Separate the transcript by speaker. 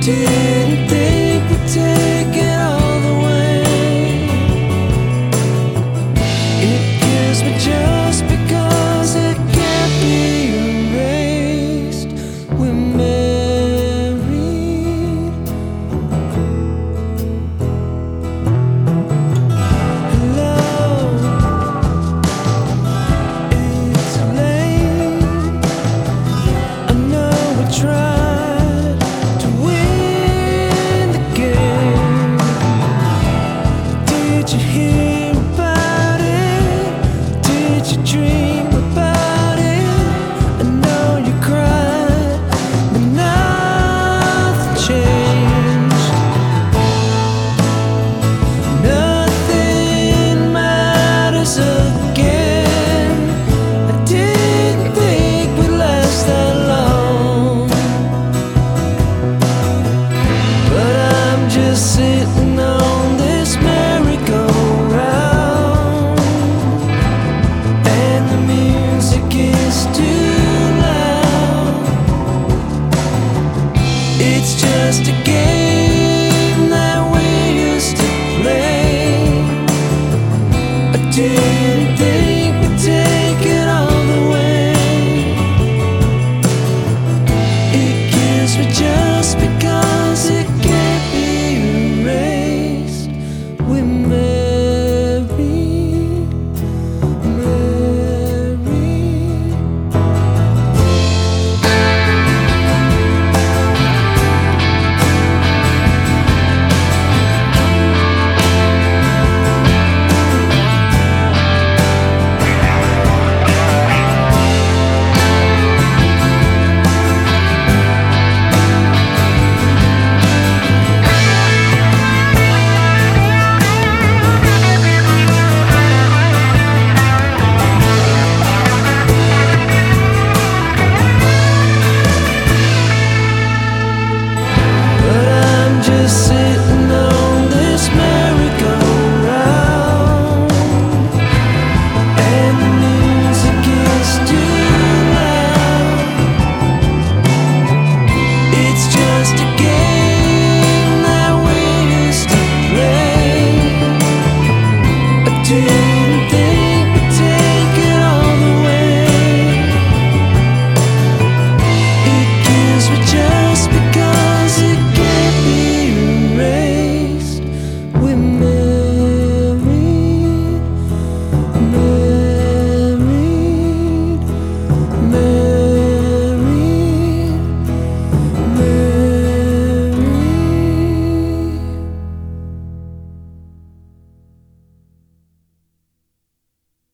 Speaker 1: Didn't think we'd take it all the way. It kills me just because it can't be erased. We're married. Hello, it's late. I know we tried to win the game. Did you hear about it? Did you dream about it? I know you cried, but nothing changed. Nothing matters again. I didn't think we'd last that long, but I'm just sitting on this merry-go-round, and the music is too loud. It's just a game.